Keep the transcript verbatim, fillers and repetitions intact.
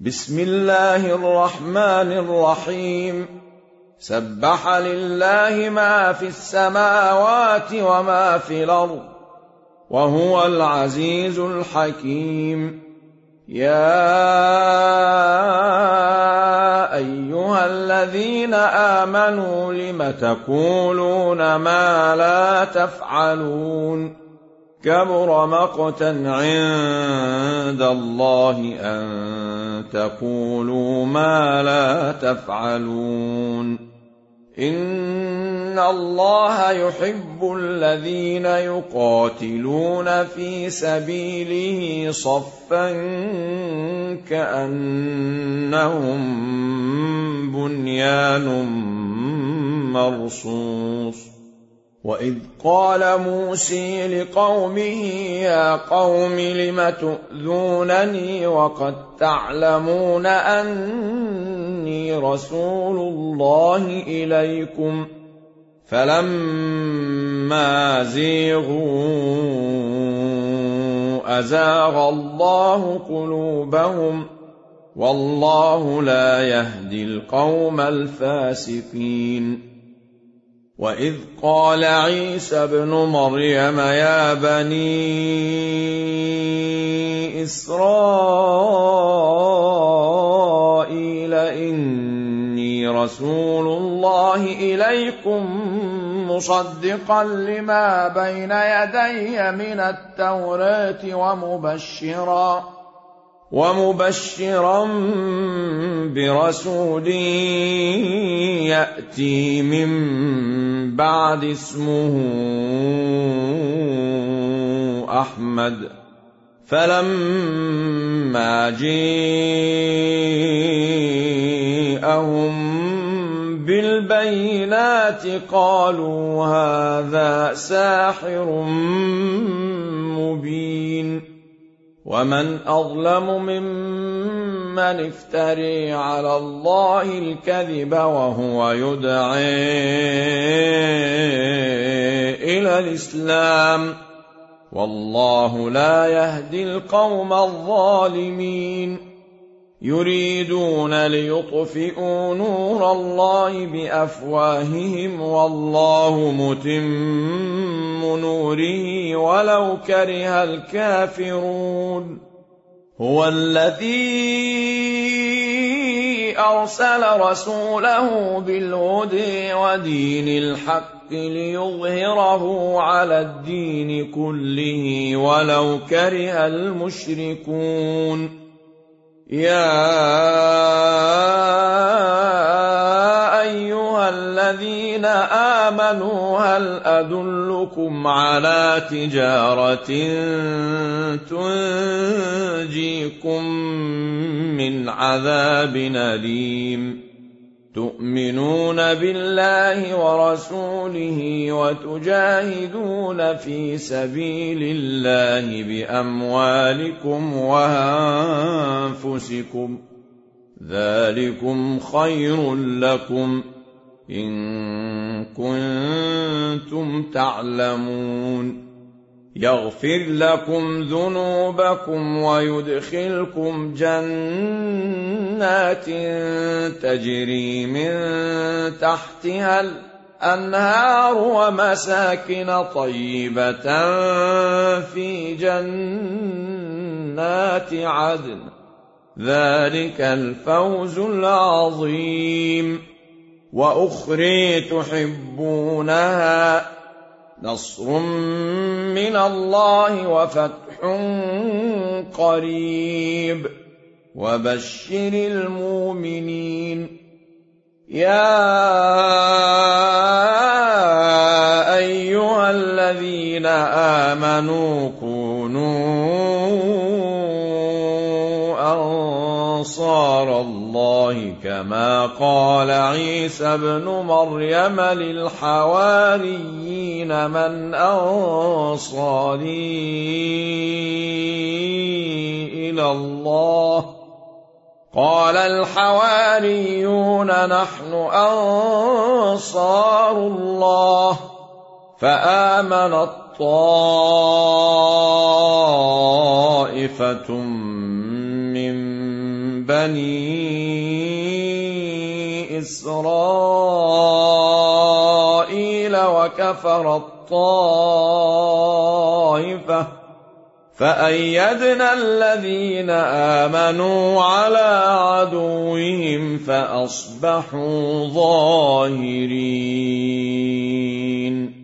بسم الله الرحمن الرحيم سبح لله ما في السماوات وما في الأرض وهو العزيز الحكيم. يا أيها الذين آمنوا لم تقولون ما لا تفعلون كبر مقتا عند الله أن تقولوا ما لا تفعلون. إن الله يحب الذين يقاتلون في سبيله صفا كأنهم بنيان مرصوص. وإذ قال موسى لقومه يا قوم لم تؤذونني وقد تعلمون أني رسول الله إليكم فلما زيغوا أزاغ الله قلوبهم والله لا يهدي القوم الفاسقين. وإذ قال عيسى ابن مريم يا بني إسرائيل إني رسول الله إليكم مصدقا لما بين يدي من التوراة ومبشرا ومبشرا برسول يأتي من بعد اسمه أحمد. فلما جاءهم بالبينات قالوا هذا ساحر مبين. ومن أظلم ممن افتري على الله الكذب وهو يدعي إلى الإسلام والله لا يهدي القوم الظالمين. يريدون ليطفئوا نور الله بأفواههم والله متم نوره ولو كره الكافرون. هو الذي أرسل رسوله بالهدى ودين الحق ليظهره على الدين كله ولو كره المشركون. يا أيها الذين آمنوا هل أدلكم على تجارة تنجيكم من عذاب أليم تؤمنون بالله ورسوله وتجاهدون في سبيل الله بأموالكم وأنفسكم ذلكم خير لكم إن كنتم تعلمون. يغفر لكم ذنوبكم ويدخلكم جنات تجري من تحتها الأنهار ومساكن طيبة في جنات عدن ذلك الفوز العظيم. وأخرى تحبونها نصر من الله وفتح قريب وبشر المؤمنين. يا أيها الذين آمنوا كونوا أنصار الله كما قال عيسى ابن مريم للحواريين من أنصاري إلى الله قال الحواريون نحن أنصار الله فآمنت طائفة من بني إسرائيل وكفر الطائفة فأيدنا الذين آمنوا على عدوهم فأصبحوا ظاهرين.